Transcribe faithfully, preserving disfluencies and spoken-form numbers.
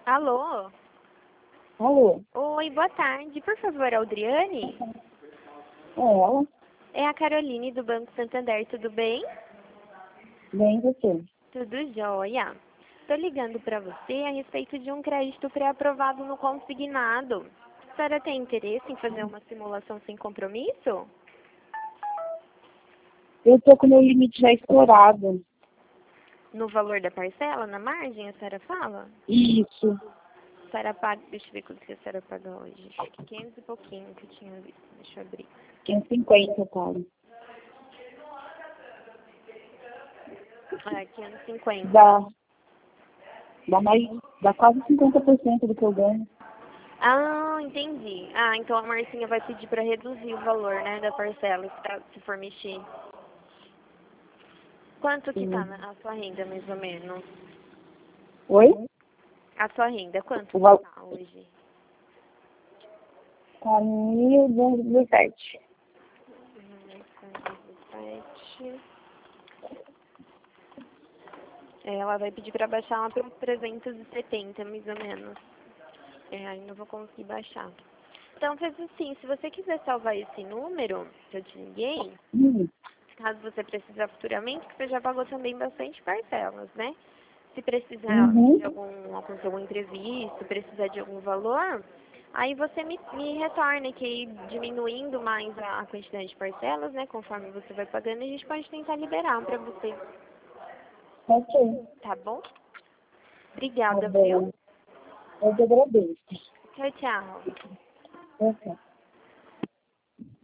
Alô? Alô? Oi, boa tarde. Por favor, Aldriane? É ela? É a Caroline do Banco Santander, tudo bem? Bem, você? Tudo jóia. Estou ligando para você a respeito de um crédito pré-aprovado no consignado. A senhora tem interesse em fazer uma simulação sem compromisso? Eu tô com meu limite já estourado. No valor da parcela, na margem, a senhora fala? Isso. A senhora paga, deixa eu ver quanto que a senhora paga hoje. Acho que quinhentos e pouquinho que eu tinha visto. Deixa eu abrir. quinhentos e cinquenta, cara. Ah, quinhentos e cinquenta. Dá, dá mais, dá quase cinquenta por cento do que eu ganho. Ah, entendi. Ah, então a Marcinha vai pedir para reduzir o valor, né, da parcela, pra- se for mexer. Quanto que tá Sim. na- a sua renda, mais ou menos? Oi? A sua renda, quanto O que valor tá hoje? tá mil duzentos e dezessete. Sete. É, ela vai pedir para baixar lá para uns trezentos e setenta, mais ou menos. É, aí não vou conseguir baixar. Então, faz assim, se você quiser salvar esse número que eu te liguei, Hum. caso você precisar futuramente, que você já pagou também bastante parcelas, né? Se precisar Uhum. de algum, acontecer algum imprevisto, precisar de algum valor, aí você me, me retorna, que aí diminuindo mais a, a quantidade de parcelas, né? Conforme você vai pagando, a gente pode tentar liberar para você, Ok. tá bom? Tá Obrigada, viu? bom. Eu te agradeço. Tchau, tchau. Ok.